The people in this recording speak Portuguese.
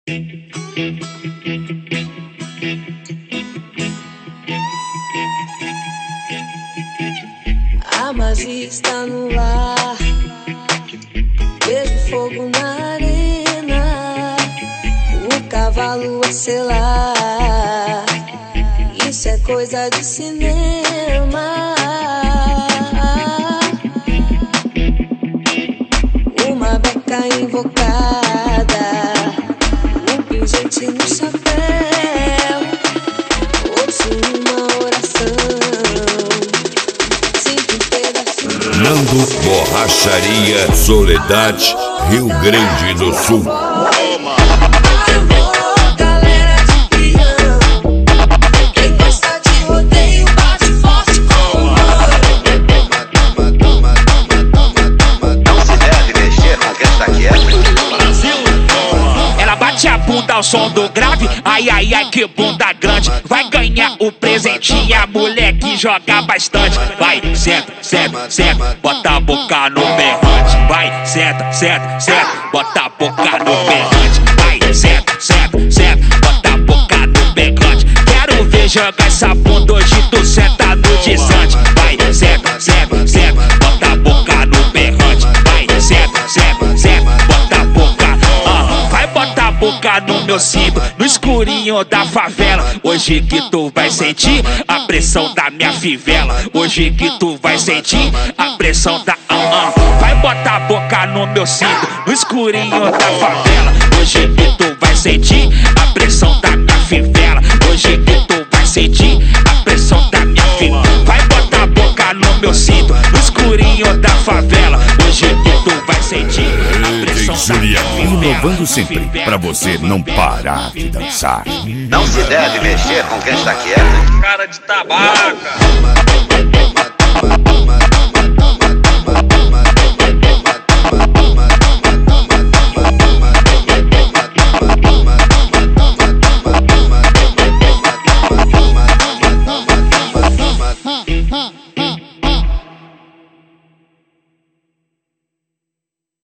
A magia está no ar, vejo fogo na arena, o cavalo a selar, isso é coisa de cinema. Uma beca invocada, um pingente no chapéu, ouço uma oração. Nando Borracharia, Soledade, Rio Grande do Sul. Ao som do grave, ai ai ai que bunda grande. Vai ganhar o presentinho, a mulher que joga bastante. Vai, senta, senta, senta, bota a boca no berrante. Vai, senta, senta, senta, bota a boca no berrante. Vai, senta, senta, senta, bota a boca no berrante. Quero ver jogar essa bunda hoje, tu senta no desante. Vai, senta, senta, senta, bota a boca no berrante. Vai, senta, senta, senta, bota a boca. Vai botar a boca no meu cinto, no escurinho da favela. Hoje que tu vai sentir a pressão da minha fivela. Hoje que tu vai sentir a pressão da Vai botar a boca no meu cinto, no escurinho da favela. Hoje que tu vai sentir a pressão da minha fivela. Hoje que tu vai sentir a pressão da minha fivela. Vai botar a boca no meu cinto, no escurinho da favela. Hoje que tu vai sentir a pressão da minha fivela. Inovando sempre, pra você não parar de dançar. Não se deve mexer com quem está quieto. Cara de tabaca.